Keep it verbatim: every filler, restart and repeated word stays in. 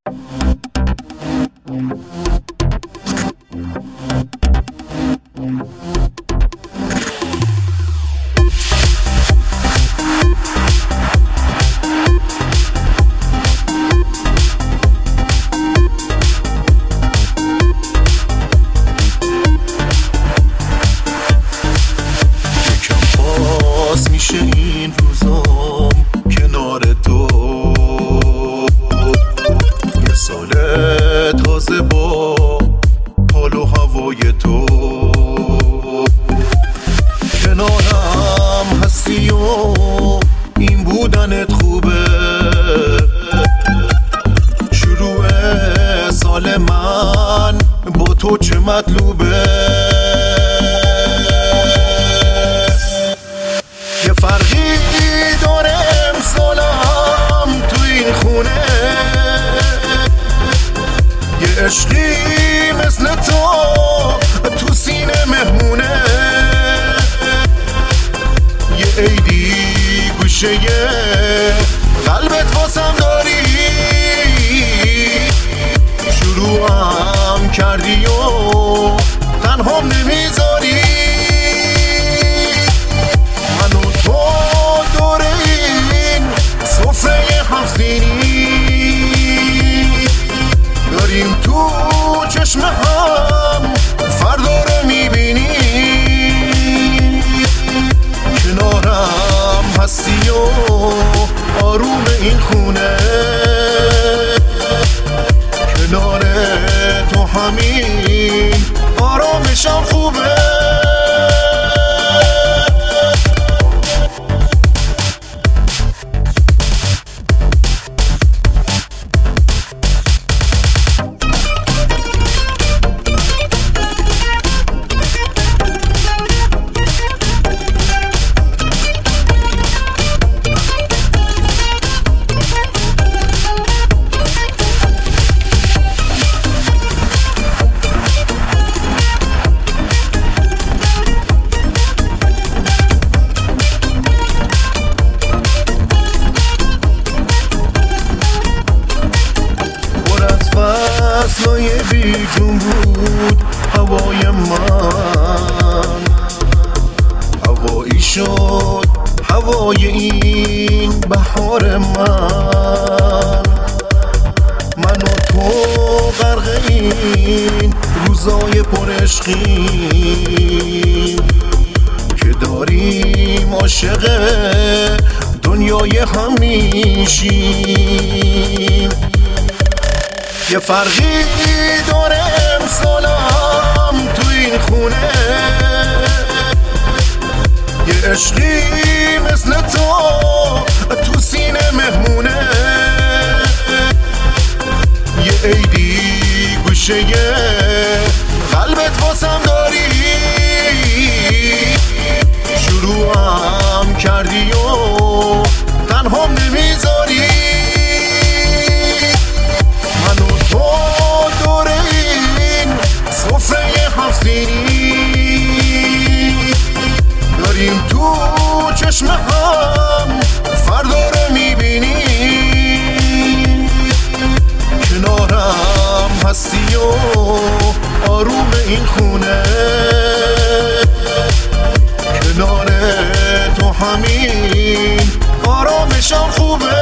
میشه این روزام کنار تو، یه سال تازه با حال و هوای تو، کنارم هستی و این بودنت خوبه. شروع سال من با تو چه مطلوبه؟ یه فرقی داره امسالم تو این خونه، یه عشقی مثل تو تو سینه مهمونه، یه عیدی گوشه قلبت واسم داری، شروعم کردی و تنهام نمیذاری. داریم تو چشم هم فردا رو میبینی، کنارم هستی و آروم این خونه، کنار تو همین آرامشم خوبه. فصلای بیجون بود هوای من، هوایی شد هوای این بهار من، من و تو غرق این روزای پرعشقیم که داریم عاشق دنیای همیشیم. یه فرقی داره امسالم تو این خونه، یه عشقی مثل تو تو سینه مهمونه، یه عیدی گوشه قلبت واسم داری، شروعم کردی و تنهام نمیذاری. داریم تو چشم هم فردا رو میبینی، کنارم هستی و آروم این خونه، کنار تو همین آرامشم خوبه.